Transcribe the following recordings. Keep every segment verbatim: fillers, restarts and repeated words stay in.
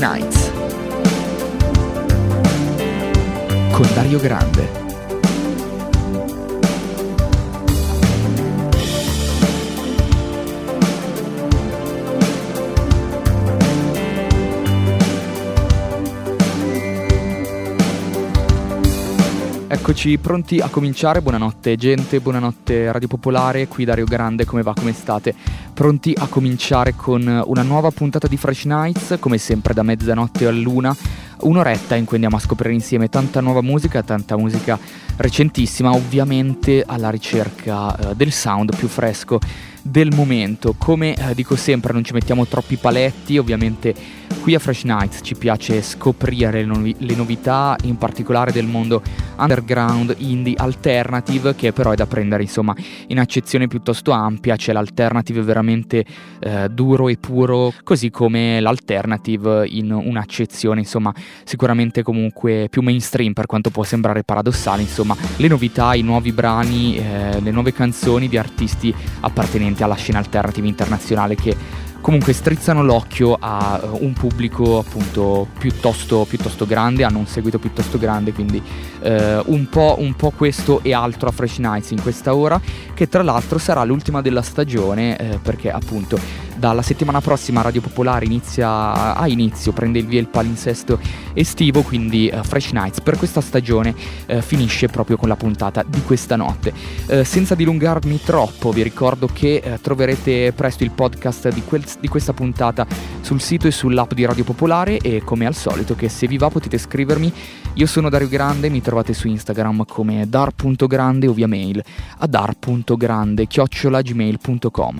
Nights con Dario Grande. Eccoci pronti a cominciare, buonanotte gente, buonanotte Radio Popolare, qui Dario Grande, come va, come state? Pronti a cominciare con una nuova puntata di Fresh Nights, come sempre da mezzanotte all'una, un'oretta in cui andiamo a scoprire insieme tanta nuova musica, tanta musica recentissima, ovviamente alla ricerca eh, del sound più fresco del momento. Come eh, dico sempre, non ci mettiamo troppi paletti, ovviamente qui a Fresh Nights ci piace scoprire le, novi- le novità, in particolare del mondo underground, indie, alternative, che però è da prendere insomma in accezione piuttosto ampia. C'è l'alternative veramente eh, duro e puro, così come l'alternative in un'accezione insomma sicuramente comunque più mainstream, per quanto può sembrare paradossale. Insomma, le novità, i nuovi brani, eh, le nuove canzoni di artisti appartenenti alla scena alternative internazionale, che comunque strizzano l'occhio a uh, un pubblico appunto piuttosto, piuttosto grande, hanno un seguito piuttosto grande, quindi uh, un po', un po' questo e altro a Fresh Nights in questa ora, che tra l'altro sarà l'ultima della stagione, uh, perché appunto dalla settimana prossima Radio Popolare inizia, a inizio, prende il via il palinsesto estivo, quindi uh, Fresh Nights per questa stagione uh, finisce proprio con la puntata di questa notte. Uh, senza dilungarmi troppo, vi ricordo che uh, troverete presto il podcast di, quel, di questa puntata sul sito e sull'app di Radio Popolare, e come al solito che se vi va potete scrivermi. Io sono Dario Grande, mi trovate su Instagram come dar punto grande o via mail a dar punto grande chiocciola gmail punto com.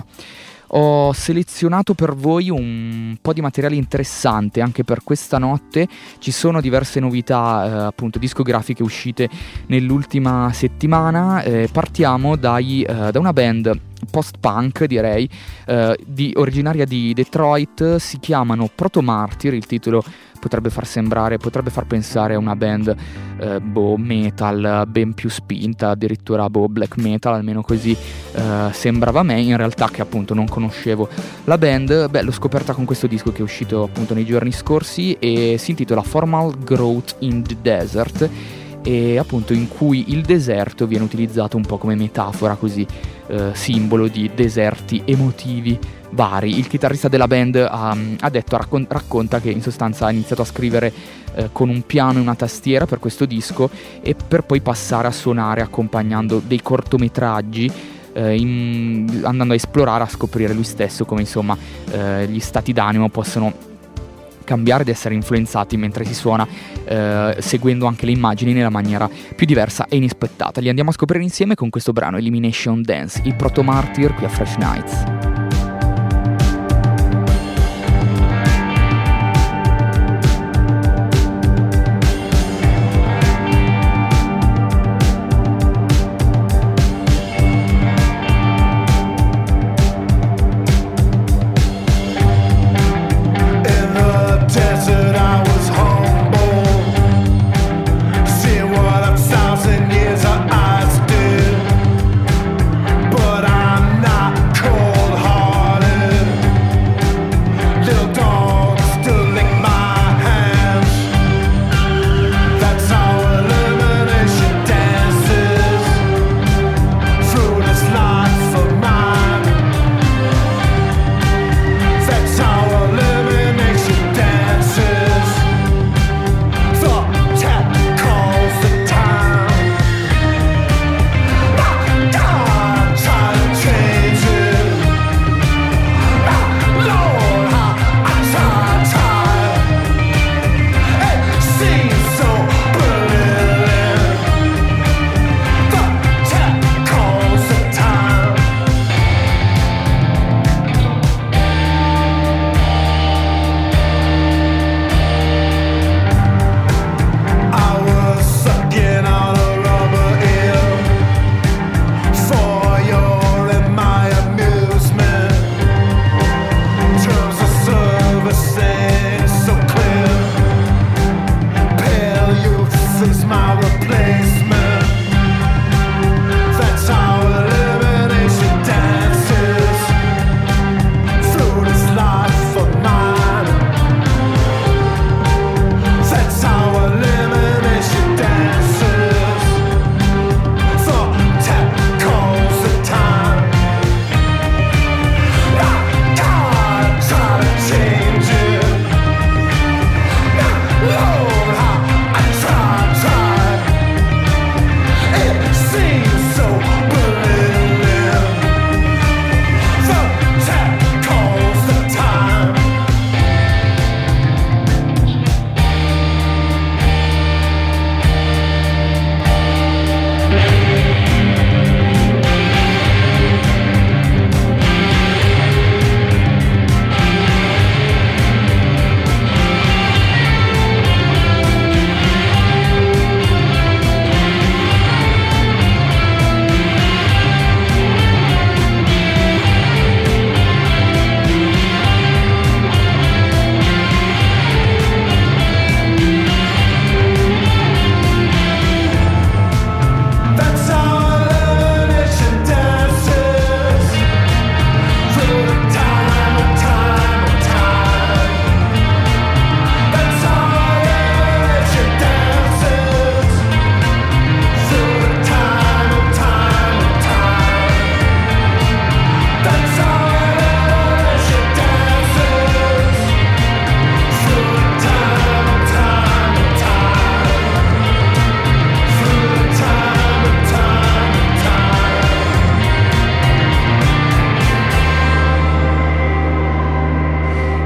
Ho selezionato per voi un po' di materiale interessante anche per questa notte. Ci sono diverse novità eh, appunto discografiche uscite nell'ultima settimana. Eh, partiamo dai, eh, da una band post-punk, direi, eh, di, originaria di Detroit. Si chiamano Proto Martyr, il titolo potrebbe far sembrare, potrebbe far pensare a una band eh, boh, metal ben più spinta, addirittura boh, black metal, almeno così eh, sembrava a me. In realtà, che appunto non conoscevo la band, beh, l'ho scoperta con questo disco che è uscito appunto nei giorni scorsi e si intitola Formal Growth in the Desert, e appunto in cui il deserto viene utilizzato un po' come metafora, così eh, simbolo di deserti emotivi vari. Il chitarrista della band ha, ha detto, raccon- racconta che in sostanza ha iniziato a scrivere eh, con un piano e una tastiera per questo disco, e per poi passare a suonare accompagnando dei cortometraggi, eh, in, andando a esplorare, a scoprire lui stesso come insomma eh, gli stati d'animo possono cambiare ed essere influenzati mentre si suona, eh, seguendo anche le immagini nella maniera più diversa e inaspettata. Li andiamo a scoprire insieme con questo brano Elimination Dance, il Proto Martyr qui a Fresh Nights. Years of eyes did, but I'm not cold hearted.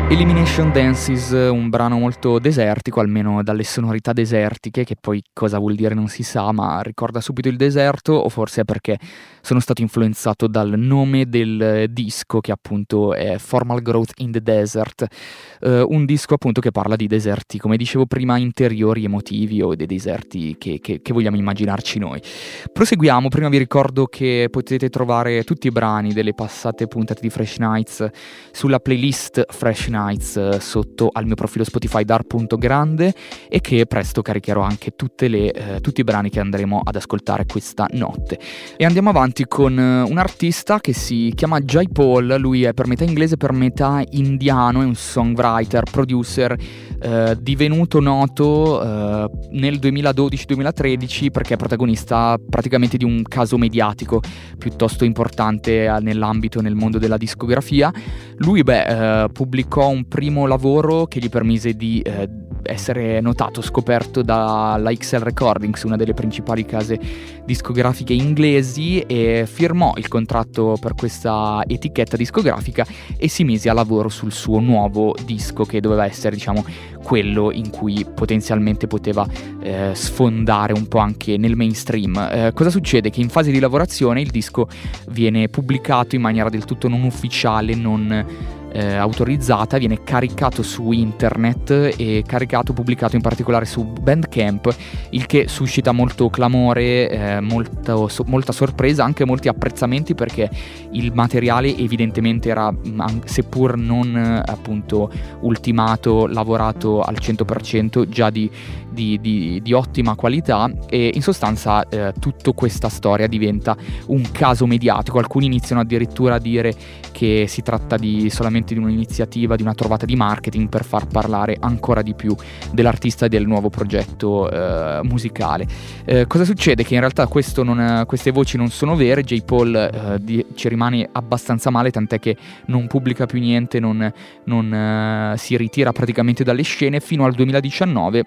Elimination Dances, un brano molto desertico, almeno dalle sonorità desertiche, che poi cosa vuol dire non si sa, ma ricorda subito il deserto, o forse è perché sono stato influenzato dal nome del disco, che appunto è Formal Growth in the Desert, uh, un disco appunto che parla di deserti, come dicevo prima, interiori, emotivi, o dei deserti che, che, che vogliamo immaginarci noi. Proseguiamo. Prima vi ricordo che potete trovare tutti i brani delle passate puntate di Fresh Nights sulla playlist Fresh Nights sotto al mio profilo Spotify dar.grande, e che presto caricherò anche tutte le, eh, tutti i brani che andremo ad ascoltare questa notte. E andiamo avanti con un artista che si chiama Jai Paul. Lui è per metà inglese, per metà indiano, è un songwriter, producer, eh, divenuto noto eh, nel duemiladodici duemilatredici perché è protagonista praticamente di un caso mediatico piuttosto importante nell'ambito, nel mondo della discografia. Lui beh, eh, pubblicò un primo lavoro che gli permise di eh, essere notato, scoperto dalla X L Recordings, una delle principali case discografiche inglesi, e firmò il contratto per questa etichetta discografica e si mise a lavoro sul suo nuovo disco, che doveva essere, diciamo, quello in cui potenzialmente poteva eh, sfondare un po' anche nel mainstream. Eh, cosa succede? Che in fase di lavorazione il disco viene pubblicato in maniera del tutto non ufficiale, non Eh, autorizzata, viene caricato su internet e caricato, pubblicato in particolare su Bandcamp, il che suscita molto clamore, eh, molto, so, molta sorpresa, anche molti apprezzamenti, perché il materiale evidentemente era, seppur non eh, appunto ultimato, lavorato al cento per cento, già di, di, di, di ottima qualità, e in sostanza eh, tutta questa storia diventa un caso mediatico. Alcuni iniziano addirittura a dire che si tratta di solamente di un'iniziativa, di una trovata di marketing per far parlare ancora di più dell'artista e del nuovo progetto eh, musicale. Eh, cosa succede? Che in realtà questo non, queste voci non sono vere. Jai Paul eh, di, ci rimane abbastanza male, tant'è che non pubblica più niente, non, non eh, si ritira praticamente dalle scene fino al duemiladiciannove,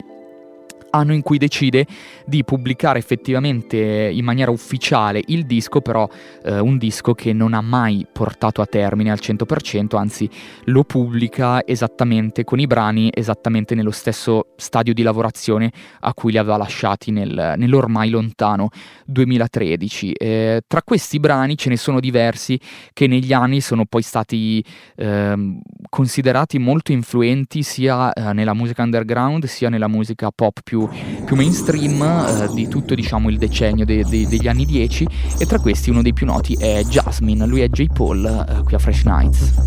anno in cui decide di pubblicare effettivamente in maniera ufficiale il disco, però eh, un disco che non ha mai portato a termine al cento per cento, anzi lo pubblica esattamente con i brani esattamente nello stesso stadio di lavorazione a cui li aveva lasciati nel, nell'ormai lontano duemilatredici. Eh, tra questi brani ce ne sono diversi che negli anni sono poi stati eh, considerati molto influenti sia eh, nella musica underground sia nella musica pop più più mainstream eh, di tutto, diciamo, il decennio de- de- degli anni dieci, e tra questi uno dei più noti è Jasmine. Lui è Jai Paul eh, qui a Fresh Nights.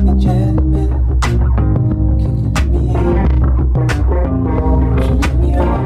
Kicking me out, you let me out.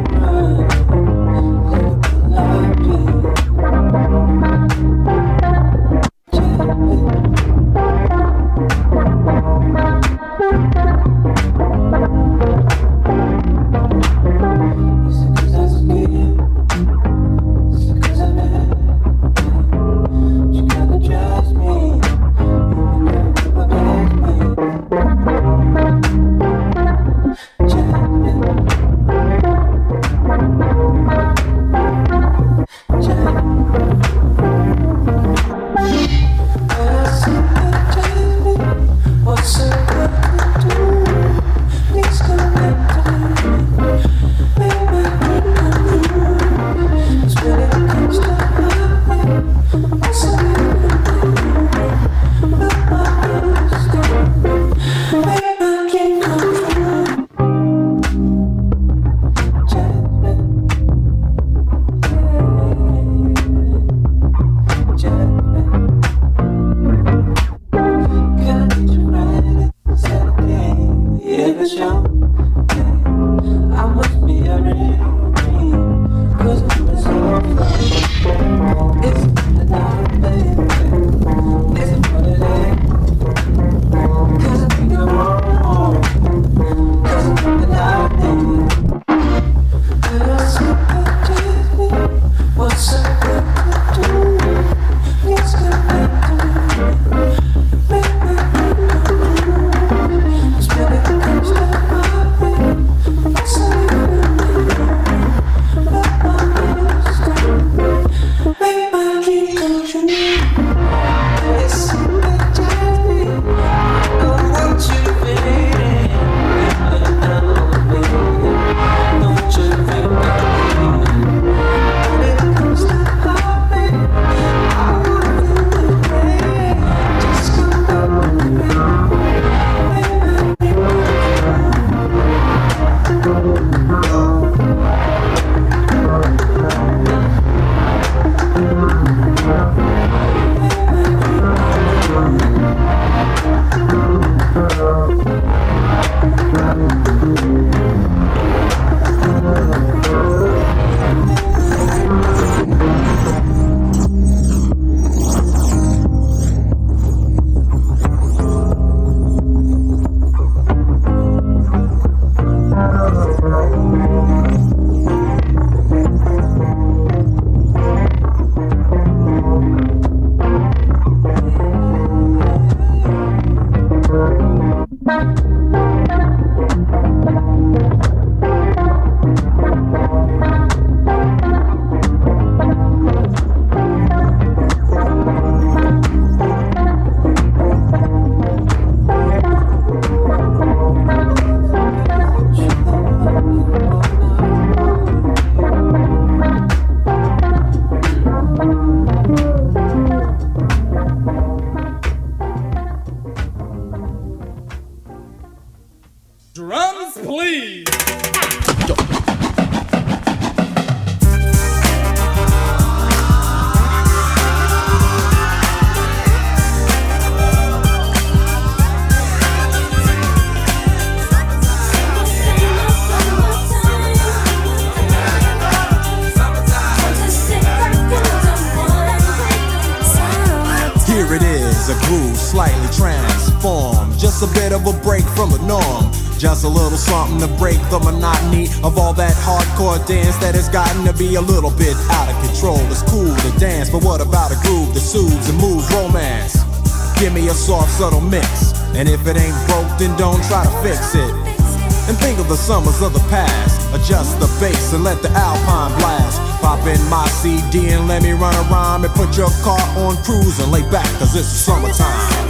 is a groove, slightly transformed. Just a bit of a break from the norm. Just a little something to break the monotony of all that hardcore dance that has gotten to be a little bit out of control. It's cool to dance, but what about a groove that soothes and moves romance? Give me a soft, subtle mix, and if it ain't broke, then don't try to fix it. And think of the summers of the past. Adjust the bass and let the Alpine blast. Pop in my C D and let me run a rhyme, and put your car on cruise and lay back, cause it's summertime.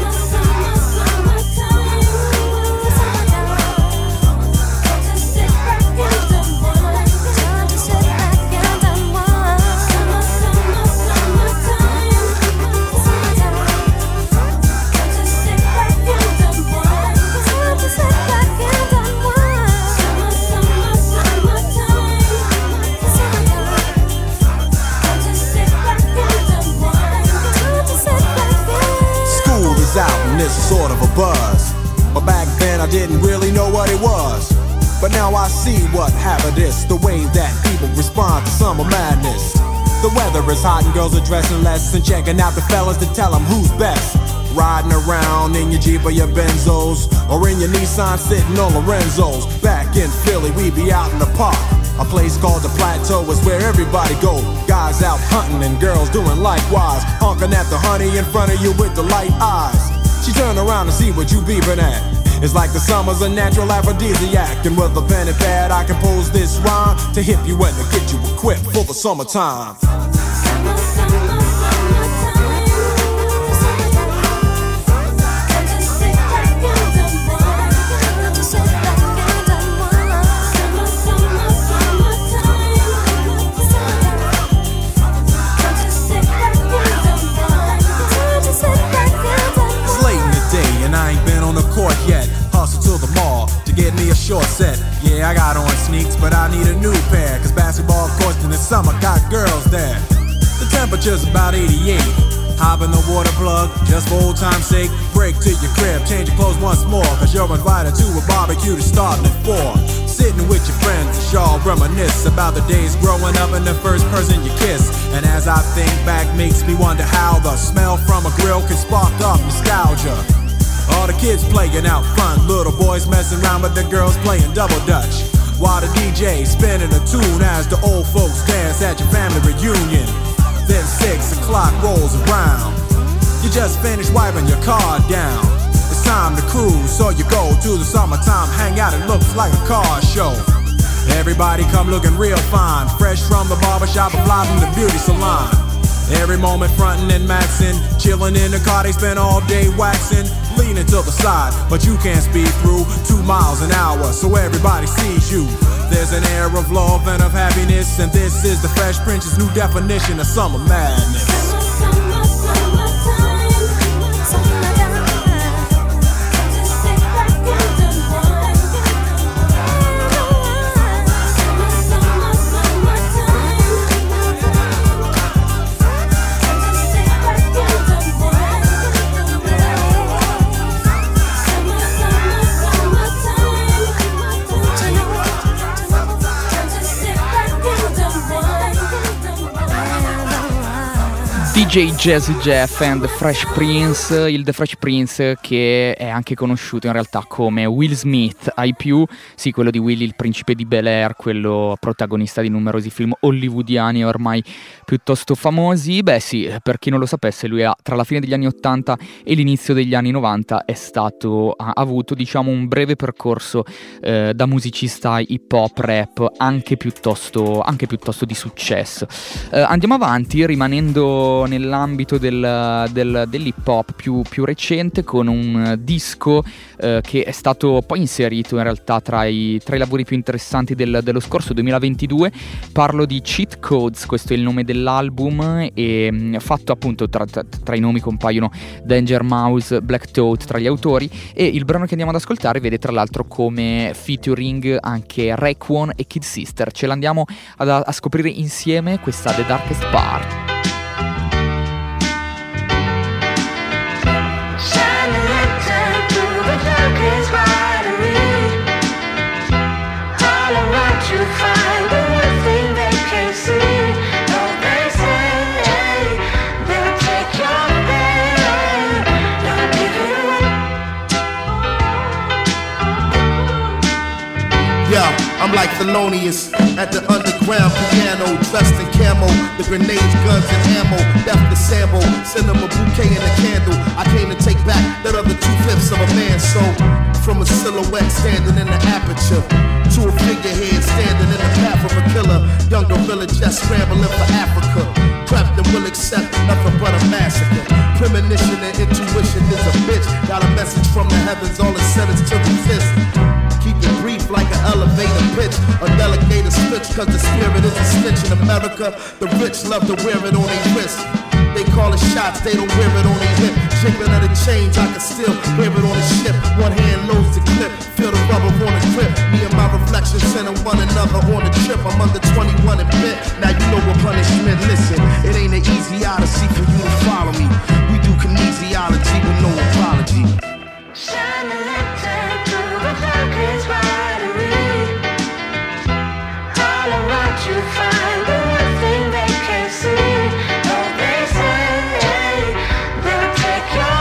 It's sort of a buzz, but back then I didn't really know what it was. But now I see what happened is the way that people respond to summer madness. The weather is hot and girls are dressing less and checking out the fellas to tell them who's best. Riding around in your Jeep or your Benzos, or in your Nissan sitting on Lorenzo's. Back in Philly we be out in the park. A place called the Plateau is where everybody go. Guys out hunting and girls doing likewise, honking at the honey in front of you with the light eyes. She turn around and see what you beeping at. It's like the summer's a natural aphrodisiac, and with a pen and pad I compose this rhyme to hip you and to get you equipped for the summertime. Summer, summer, court yet, hustle to the mall to get me a short set. Yeah, I got on sneaks, but I need a new pair, cause basketball courts in the summer got girls there. The temperature's about eighty-eight. Hop in the water plug, just for old time's sake. Break to your crib, change your clothes once more, cause you're invited to a barbecue that's starting at four. Sitting with your friends, y'all reminisce about the days growing up and the first person you kiss. And as I think back, makes me wonder how the smell from a grill can spark up nostalgia. All the kids playing out front, little boys messing around with the girls playing double dutch, while the D J spinning a tune as the old folks dance at your family reunion. Then six o'clock rolls around, you just finished wiping your car down. It's time to cruise, so you go to the summertime hangout. It looks like a car show. Everybody come looking real fine, fresh from the barbershop or fly from the beauty salon. Every moment frontin' and maxin', chillin' in the car, they spend all day waxin', leaning to the side, but you can't speed through two miles an hour, so everybody sees you. There's an air of love and of happiness, and this is the Fresh Prince's new definition of summer madness. Summer, summer, summertime, summertime. Just sit back and unwind. Summer, summer, summertime. D J Jazzy Jeff and The Fresh Prince, il The Fresh Prince che è anche conosciuto in realtà come Will Smith ai più, sì, quello di Willy il principe di Bel-Air, quello protagonista di numerosi film hollywoodiani ormai piuttosto famosi. Beh sì, per chi non lo sapesse, lui ha, tra la fine degli anni ottanta e l'inizio degli anni novanta è stato, ha avuto diciamo un breve percorso eh, da musicista hip hop rap anche piuttosto, anche piuttosto di successo. Eh, andiamo avanti rimanendo nell'ambito del, del, dell'hip hop più, più recente, con un disco eh, che è stato poi inserito in realtà tra i, tra i lavori più interessanti del, dello scorso duemilaventidue. Parlo di Cheat Codes, questo è il nome dell'album, e mh, fatto appunto tra, tra, tra i nomi compaiono Danger Mouse, Black Thought tra gli autori, e il brano che andiamo ad ascoltare vede tra l'altro come featuring anche Raekwon e Kid Sister. Ce l'andiamo ad, a scoprire insieme, questa The Darkest Part. Find the one thing they can't see. No, they say they'll take your pain. Thelonious at the underground piano, dressed in camo, the grenades, guns, and ammo, left the sample, send them a bouquet and a candle. I came to take back that other two-fifths of a man's soul. From a silhouette standing in the aperture to a figurehead standing in the path of a killer. Young gorilla just scrambling for Africa. Prepped and will accept nothing but a massacre. Premonition and intuition is a bitch. Got a message from the heavens, all it said is to resist. Keep it brief like an elevator pitch. A delegator switch, cause the spirit is a snitch. In America, the rich love to wear it on their wrist. They call it shots, they don't wear it on their hip. Jiggling of the chains, I can still hear it on the ship. One hand loads the clip, feel the rubber on the grip. Me and my reflection sending one another on the trip. I'm under twenty-one and bit, now you know what punishment. Listen, it ain't an easy odyssey for you to follow me. We do kinesiology with no apology. Shine a lantern through the darkest winery. All around you find the one thing they can't see. Oh, they say they'll take your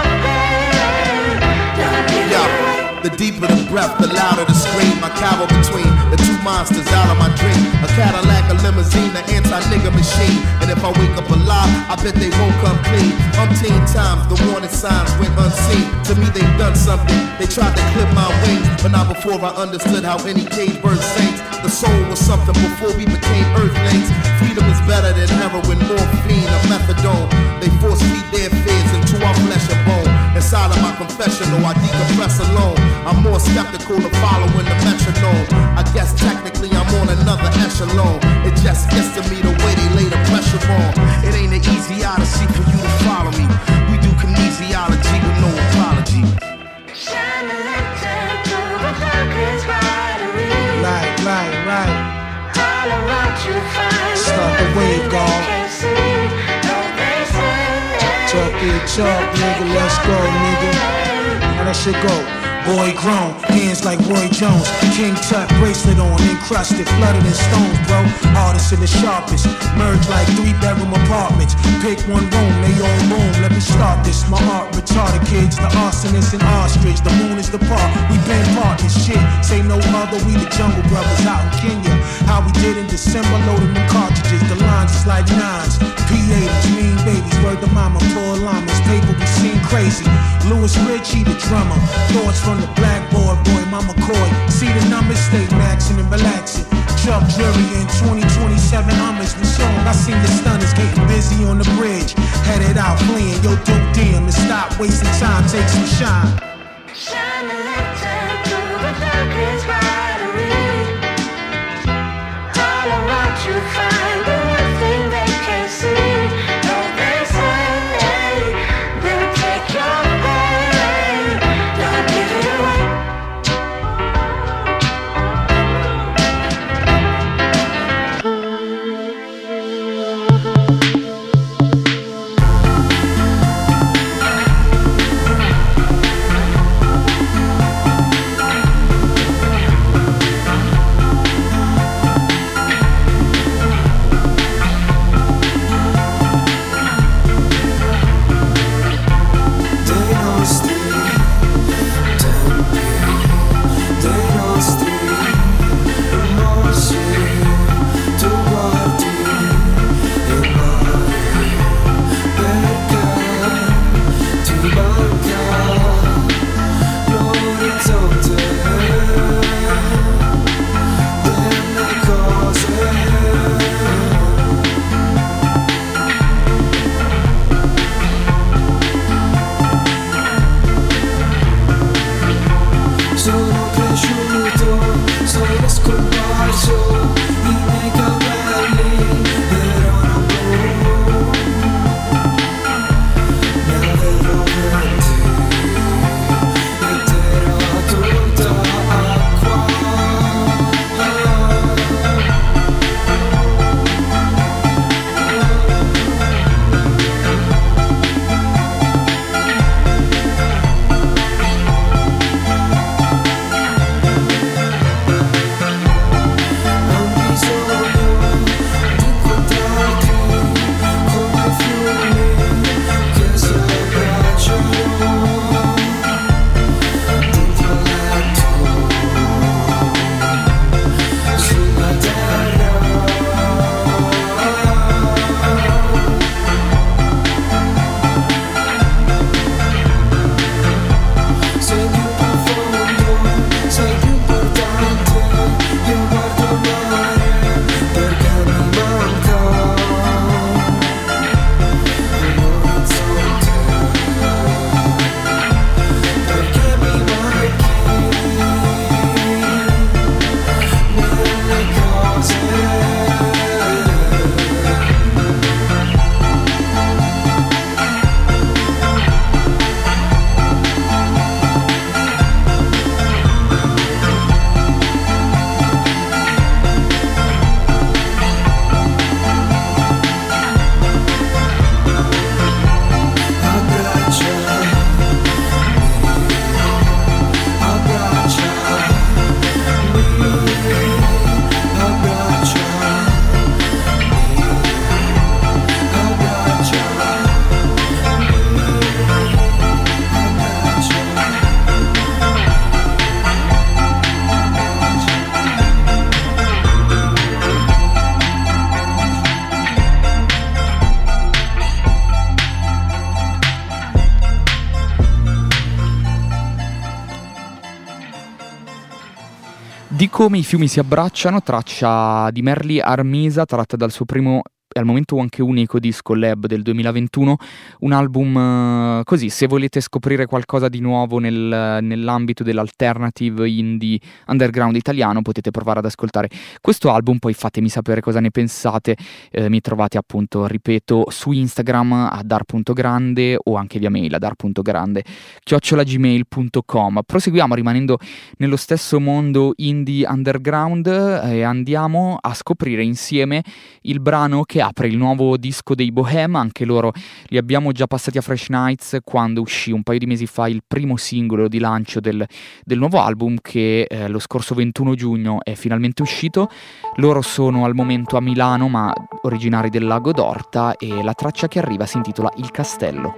pain. Don't give it away. The deeper the breath, the louder the scream. I cower between the two monsters out of my dream. A Cadillac, a limousine, an anti-nigga machine. And if I wake up alive, I bet they won't come clean. Umpteen times, the warning signs went unseen. To me, they've done something. They tried to clip my wings, but not before I understood how any cage bird sings. The soul was something before we became earthlings. Freedom is better than heroin, morphine, or methadone. They force feed their fears into our flesh and bone. Inside of my confessional, I decompress alone. I'm more skeptical of following the metronome. I guess technically I'm on another echelon. It just gets to me the way they lay the pressure on. It ain't an easy odyssey for you to follow me. We do kinesiology with no apology. Shine a lantern through the darkest winery. Right, right, right. All around you find Start the wave, they God. can't see. Oh, they say Talk your talk, nigga, let's go, nigga. How that shit go? Boy grown, hands like Roy Jones. King Tut bracelet on, encrusted, flooded in stones, bro. Hardest and the sharpest, merge like three bedroom apartments. Pick one room, they all room. Let me start this. My art retarded kids, the arsonist and ostrich. The moon is the park, we been partners. Shit, say no other, we the Jungle Brothers out in Kenya. How we did in December, loading them cartridges. The lines is like nines. P eighties, mean babies, word to mama, poor llamas. Paper we seen crazy. Louis Ritchie, the drummer. Thoughts from the blackboard, boy, Mama Coy. See the numbers, stay maxing and relaxing. Chuck Jury in twenty twenty-seven Hummers with song. I seen the stunners getting busy on the bridge. Headed out fleeing, yo, dope damn. And stop wasting time, take some shine. shine a lantern through the darkest winery. All around you find the one thing they can't see. Oh, they say they'll take your pain. Don't give it away. Di come i fiumi si abbracciano, traccia di Merli Armisa, tratta dal suo primo e al momento anche unico disco Lab del duemilaventuno, un album uh, così, se volete scoprire qualcosa di nuovo nel, nell'ambito dell'alternative indie underground italiano, potete provare ad ascoltare questo album. Poi fatemi sapere cosa ne pensate, eh, mi trovate appunto, ripeto, su Instagram a dar.grande o anche via mail a dar.grande chiocciola gmail punto com. Proseguiamo rimanendo nello stesso mondo indie underground e andiamo a scoprire insieme il brano che apre il nuovo disco dei Bohem. Anche loro li abbiamo già passati a Fresh Nights quando uscì un paio di mesi fa il primo singolo di lancio del, del nuovo album, che eh, lo scorso ventuno giugno è finalmente uscito. Loro sono al momento a Milano, ma originari del Lago d'Orta, e la traccia che arriva si intitola Il Castello.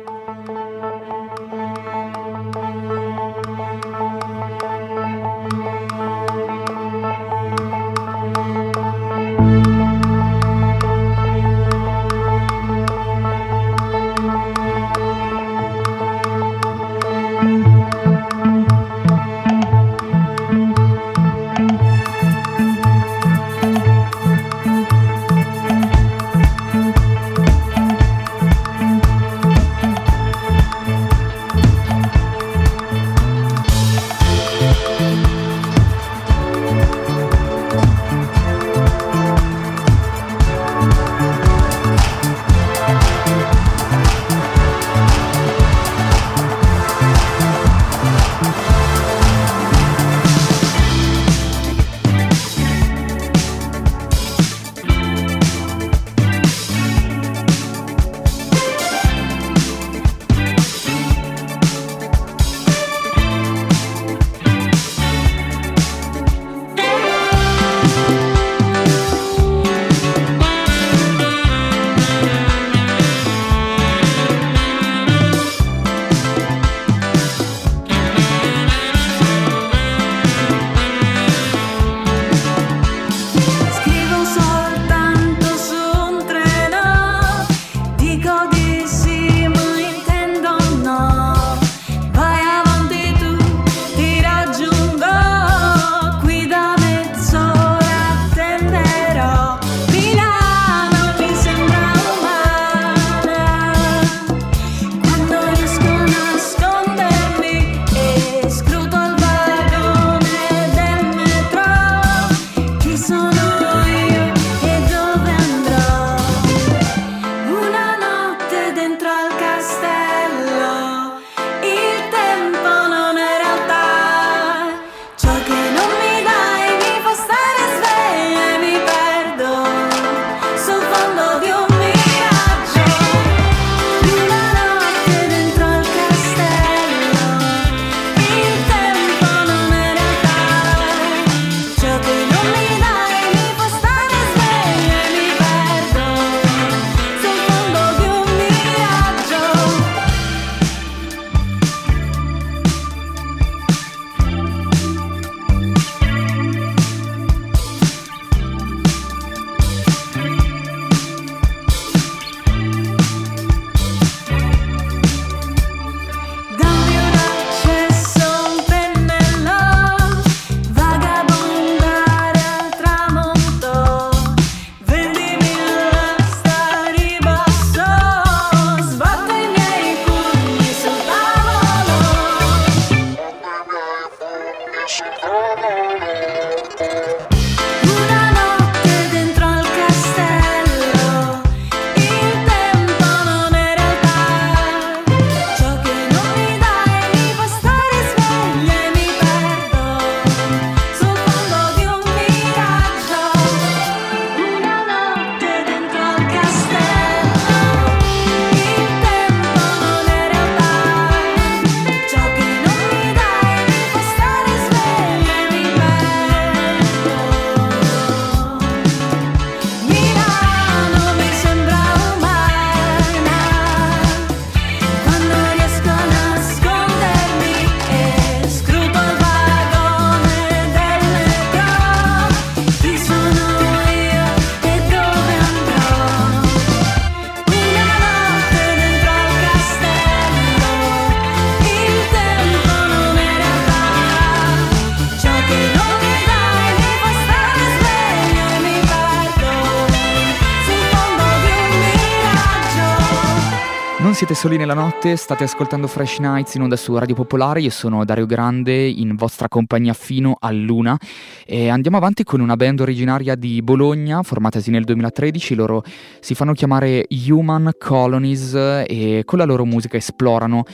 Non siete soli nella notte, state ascoltando Fresh Nights in onda su Radio Popolare. Io sono Dario Grande, in vostra compagnia fino all'una, e andiamo avanti con una band originaria di Bologna, formatasi nel duemilatredici. Loro si fanno chiamare Human Colonies e con la loro musica esplorano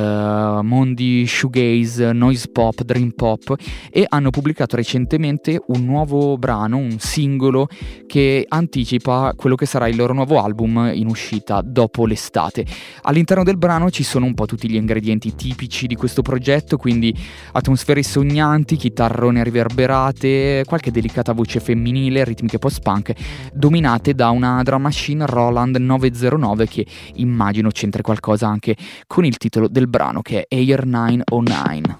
eh, mondi shoegaze, noise pop, dream pop, e hanno pubblicato recentemente un nuovo brano, un singolo che anticipa quello che sarà il loro nuovo album in uscita dopo l'estate. All'interno del brano ci sono un po' tutti gli ingredienti tipici di questo progetto, quindi atmosfere sognanti, chitarrone riverberate, qualche delicata voce femminile, ritmiche post-punk dominate da una drum machine Roland nove zero nove che immagino c'entri qualcosa anche con il titolo del brano, che è Air nove zero nove.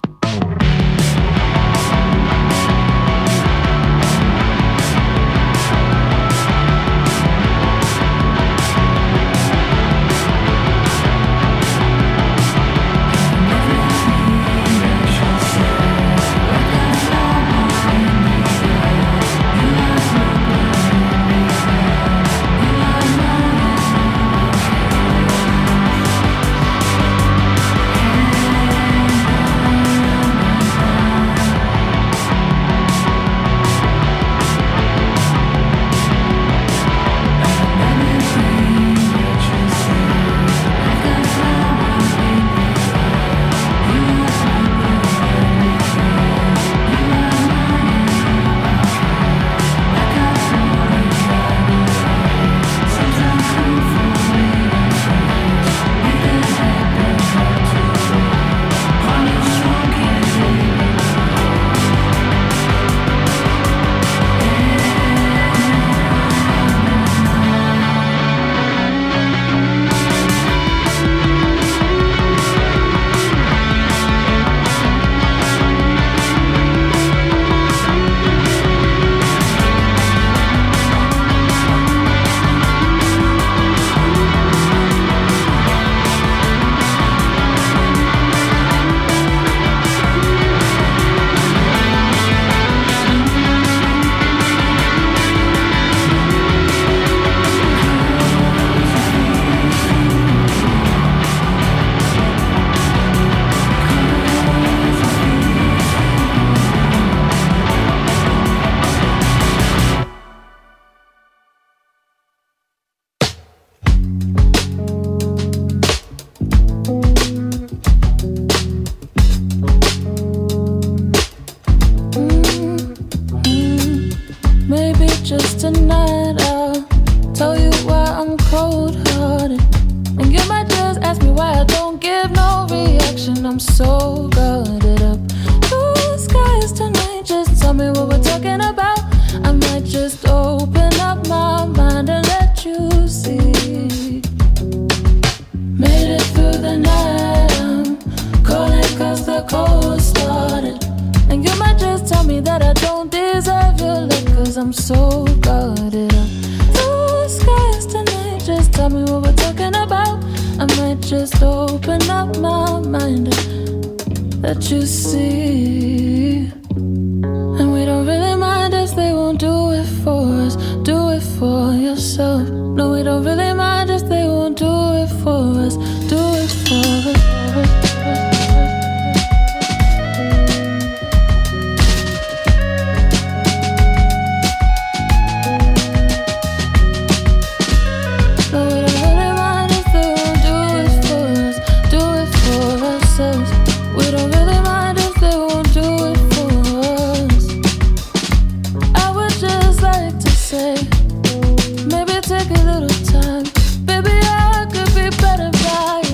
Maybe take a little time. Baby, I could be better by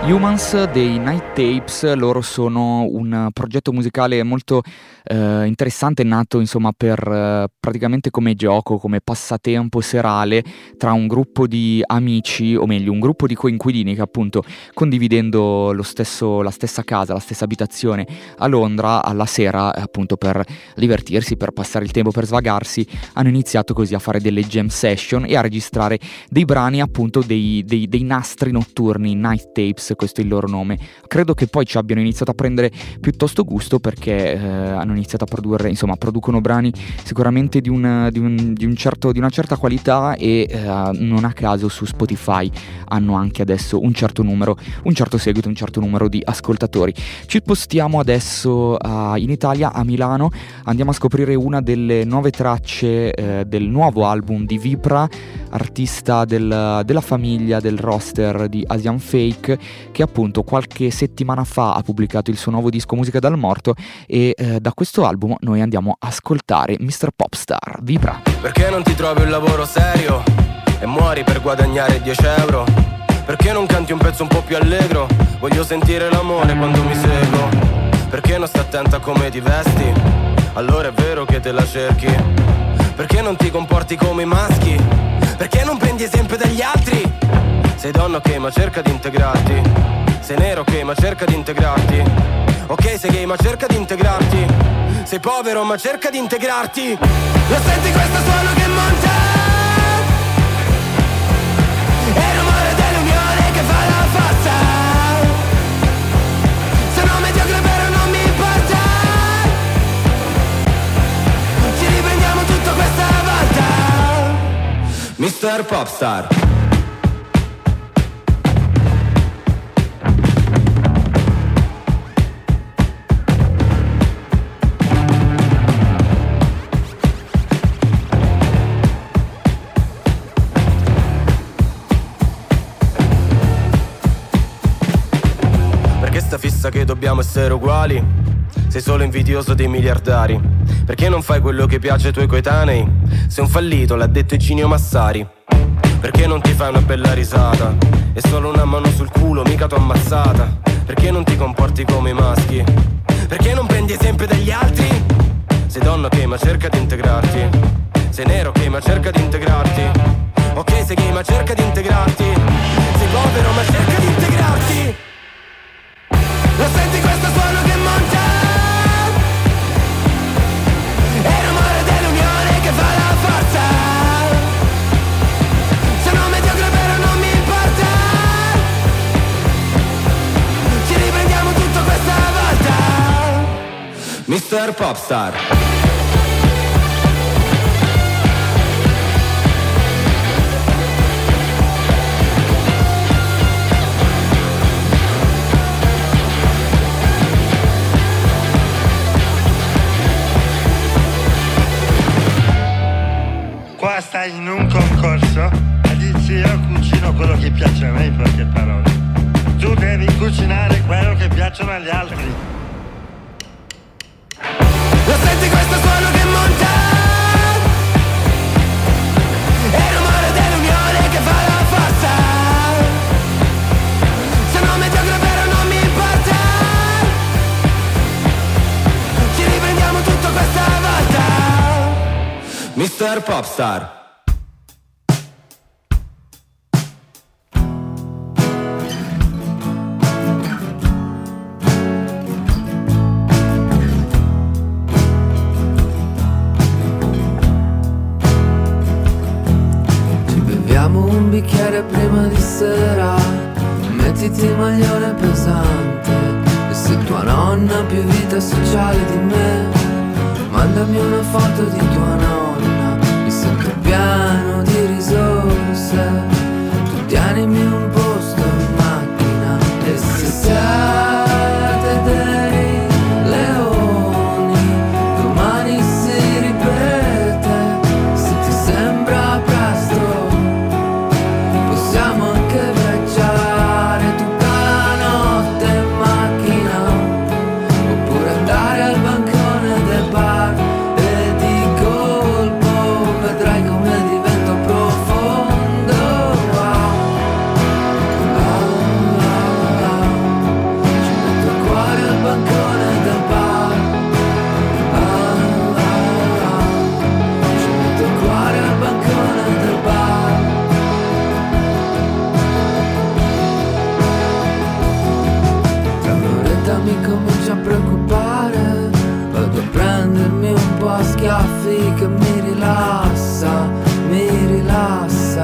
Humans dei Night Tapes. Loro sono un progetto musicale molto eh, interessante, nato insomma per eh, praticamente come gioco, come passatempo serale tra un gruppo di amici, o meglio un gruppo di coinquilini che appunto, condividendo lo stesso, la stessa casa, la stessa abitazione a Londra, alla sera appunto per divertirsi, per passare il tempo, per svagarsi, hanno iniziato così a fare delle jam session e a registrare dei brani, appunto dei, dei, dei nastri notturni, Night Tapes, questo è il loro nome. Credo che poi ci abbiano iniziato a prendere piuttosto gusto, perché eh, hanno iniziato a produrre, insomma producono brani sicuramente di, un, di, un, di, un certo, di una certa qualità, e eh, non a caso su Spotify hanno anche adesso un certo numero, un certo seguito, un certo numero di ascoltatori. Ci spostiamo adesso uh, in Italia, a Milano, andiamo a scoprire una delle nuove tracce eh, del nuovo album di Vipra, artista del, della famiglia, del roster di Asian Fake, che appunto qualche settimana fa ha pubblicato il suo nuovo disco Musica dal Morto, e eh, da questo album noi andiamo a ascoltare mister Popstar, Vipra. Perché non ti trovi un lavoro serio e muori per guadagnare dieci euro? Perché non canti un pezzo un po' più allegro? Voglio sentire l'amore quando mi seguo. Perché non stai attenta a come ti vesti? Allora è vero che te la cerchi. Perché non ti comporti come i maschi? Perché non prendi esempio dagli altri? Sei donna ok ma cerca di integrarti. Sei nero ok ma cerca di integrarti. Ok sei gay ma cerca di integrarti. Sei povero ma cerca di integrarti. Lo senti questo suono che monta? È il rumore dell'unione che fa la forza. Sono mediocre però non mi importa. Ci riprendiamo tutto questa volta. mister Popstar. Fissa che dobbiamo essere uguali. Sei solo invidioso dei miliardari. Perché non fai quello che piace ai tuoi coetanei? Sei un fallito, l'ha detto Iginio Massari. Perché non ti fai una bella risata? È solo una mano sul culo, mica t'ho ammazzata. Perché non ti comporti come i maschi? Perché non prendi esempio dagli altri? Sei donna ok ma cerca di integrarti. Sei nero ok ma cerca di integrarti. Ok sei gay ma cerca di integrarti. Sei povero ma cerca di integrarti. Lo senti questo suono che monta? È il rumore dell'unione che fa la forza. Sono mediocre però non mi importa. Ci riprendiamo tutto questa volta. mister Popstar. Qua stai in un concorso e dici io cucino quello che piace a me, in poche parole. Tu devi cucinare quello che piacciono agli altri. Lo senti questo suono che monta? È il rumore dell'unione che fa la forza. Sono mediocre però non mi importa. Ci riprendiamo tutto questa volta. mister Popstar. Ci beviamo un bicchiere prima di sera. Mettiti il maglione pesante. E se tua nonna ha più vita sociale di me, mandami una foto di tua nonna. Mi sento pieno di risorse. Tu tienimi un posto in macchina. E se siete dei leoni, domani si ripete. Se ti sembra presto, possiamo anche viaggiare tutta la notte in macchina. Oppure andare al bancone del bar. E di colpo vedrai come divento mi comincia a preoccupare. Vado a prendermi un po' a schiaffi che mi rilassa, mi rilassa.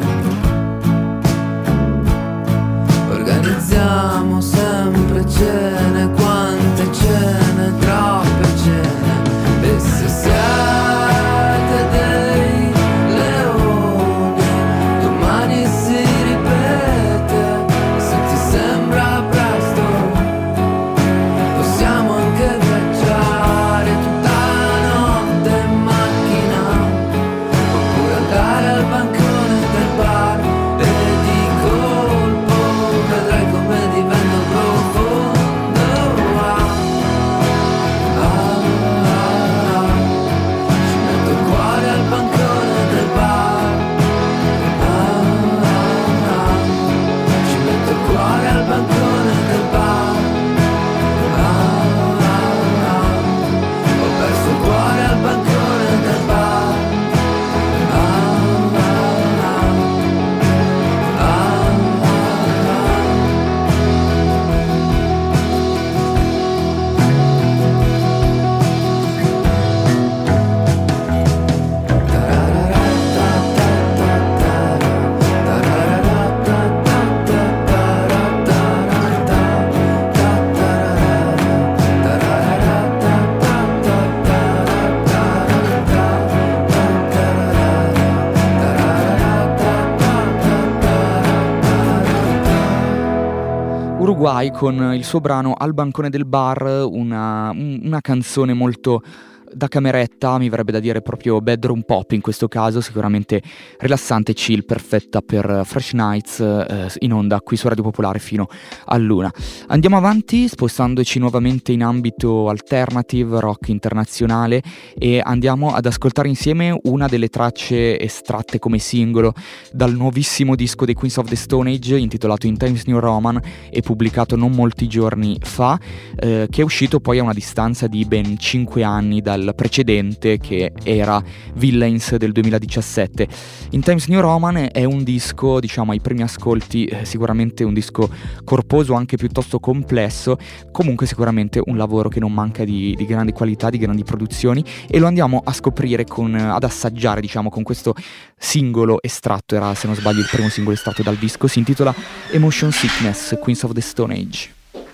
Organizziamo sempre cene, quante cene, troppe cene. E se siete dei leoni, domani si ripete. Se ti sembra presto, possiamo anche viaggiare tutta la notte in macchina, oppure andare al bancone del bar e di colpo vedrai come divento profondo. Ah, ah, ah. Ci metto il cuore al bancone del bar. Ah, ah, ah. Ci metto il cuore al bancone del bar. Ah, ah, ah. Ho perso il cuore al bancone del bar. Ah, ah, ah. Ah, ah, Uruguay con il suo brano Al bancone del bar, una, una canzone molto da cameretta, mi verrebbe da dire proprio bedroom pop in questo caso, sicuramente rilassante, chill, perfetta per Fresh Nights, eh, in onda qui su Radio Popolare fino all'una. Andiamo avanti spostandoci nuovamente in ambito alternative, rock internazionale, e andiamo ad ascoltare insieme una delle tracce estratte come singolo dal nuovissimo disco dei Queens of the Stone Age intitolato In Times New Roman e pubblicato non molti giorni fa, eh, che è uscito poi a una distanza di ben cinque anni dal precedente, che era Villains del duemiladiciassette. In Times New Roman è un disco, diciamo, ai primi ascolti eh, sicuramente un disco corposo, anche piuttosto complesso, comunque sicuramente un lavoro che non manca di, di grandi qualità, di grandi produzioni, e lo andiamo a scoprire con, ad assaggiare, diciamo, con questo singolo estratto. Era, se non sbaglio, il primo singolo estratto dal disco. Si intitola Emotion Sickness, Queens of the Stone Age.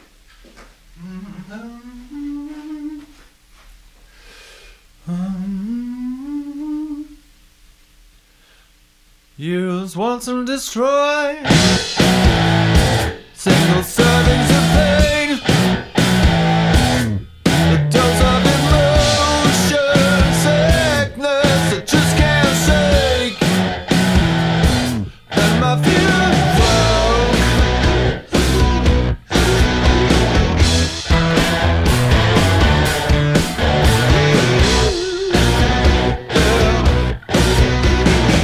Use once and destroy. Single servings of pain. A dose of emotion sickness that just can't shake. And my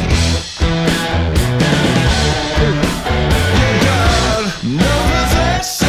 no possession.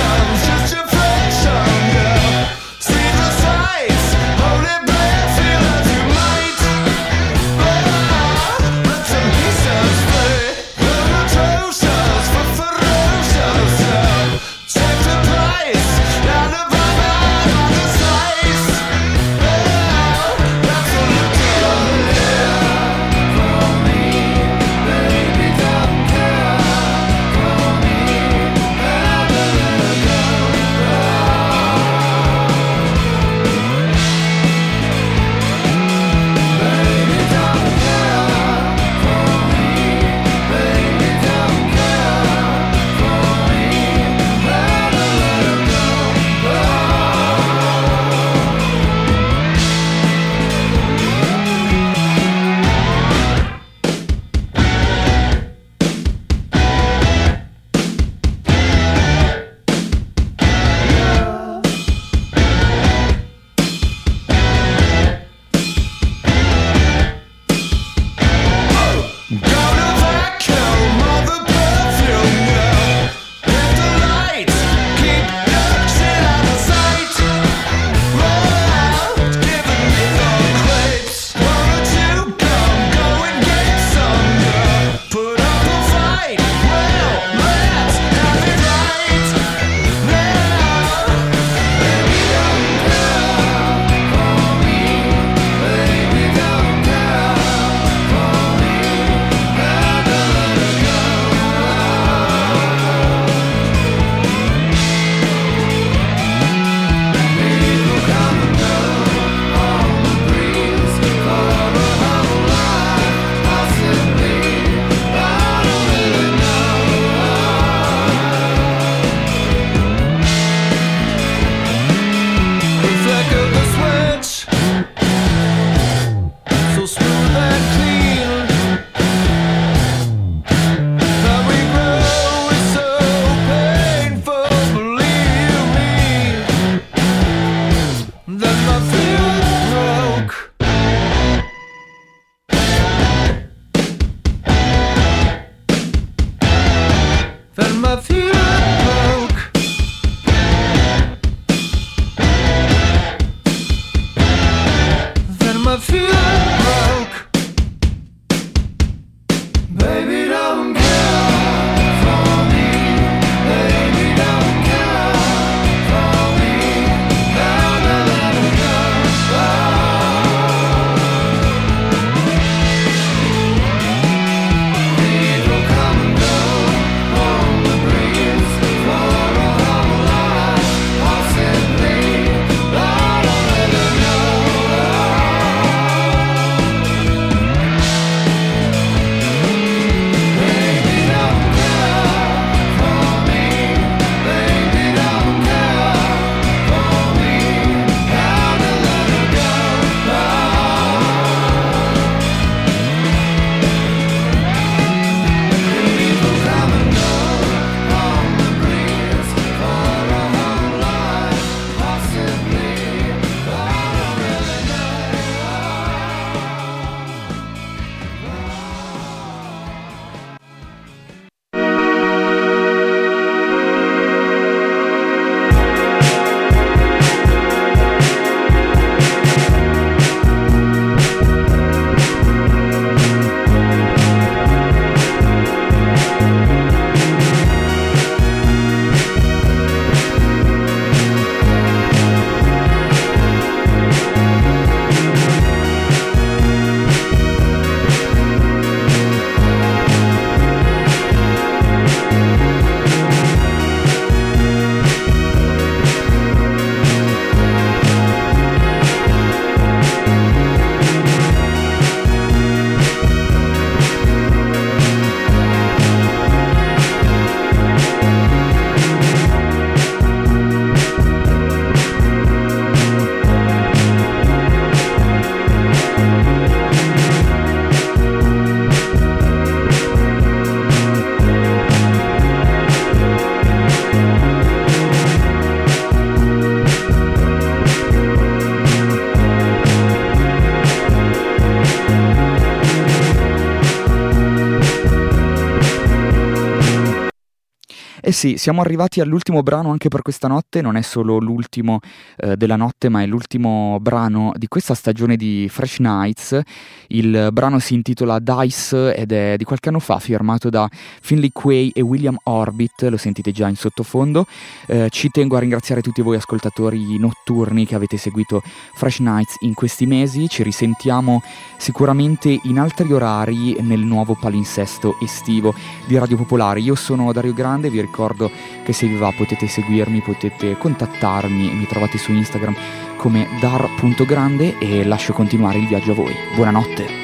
Eh sì, siamo arrivati all'ultimo brano anche per questa notte, non è solo l'ultimo eh, della notte, ma è l'ultimo brano di questa stagione di Fresh Nights. Il brano si intitola Dice ed è di qualche anno fa, firmato da Finley Quay e William Orbit, lo sentite già in sottofondo. Eh, ci tengo a ringraziare tutti voi ascoltatori notturni che avete seguito Fresh Nights in questi mesi, ci risentiamo sicuramente in altri orari nel nuovo palinsesto estivo di Radio Popolare. Io sono Dario Grande, vi ricordo che se vi va potete seguirmi, potete contattarmi, mi trovate su Instagram come dar punto grande e lascio continuare il viaggio a voi. Buonanotte.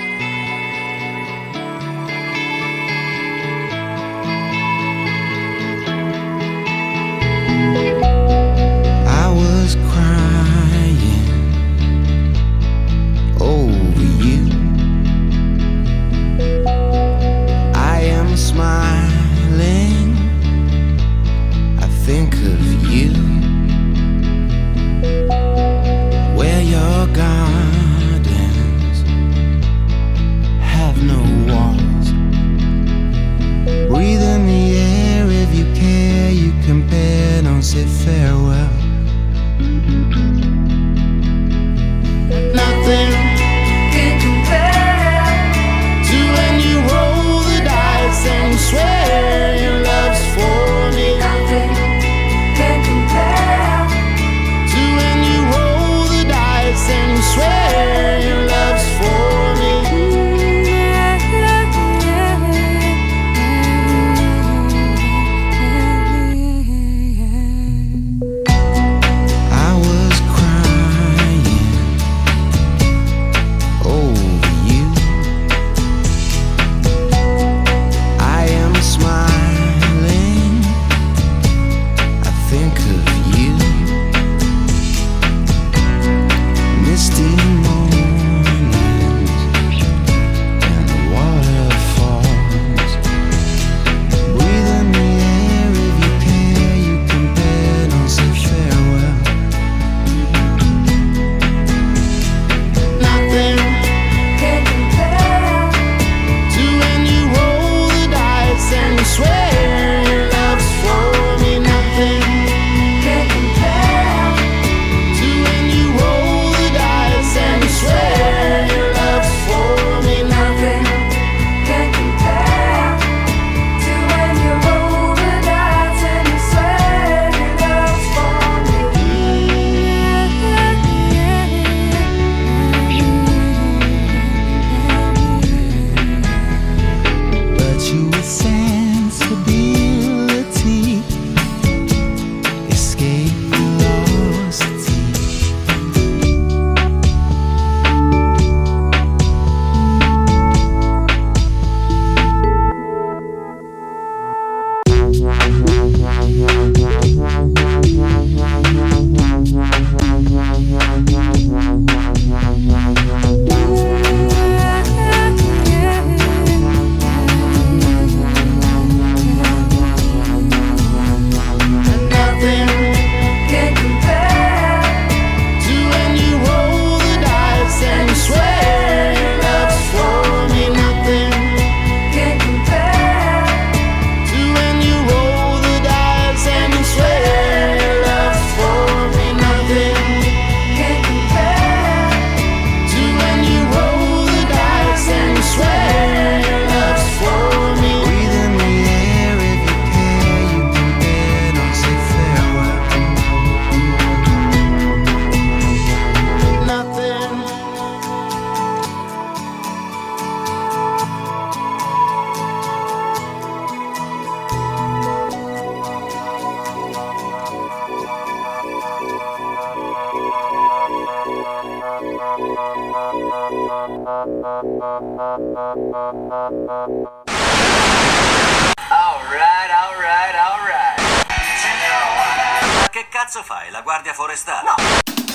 Say farewell. Nothing can compare to when you roll the dice and swear your love's for me. Nothing can compare to when you roll the dice and swear your love's for me. Alright, alright, alright. Ma che cazzo fai? La guardia forestale? No!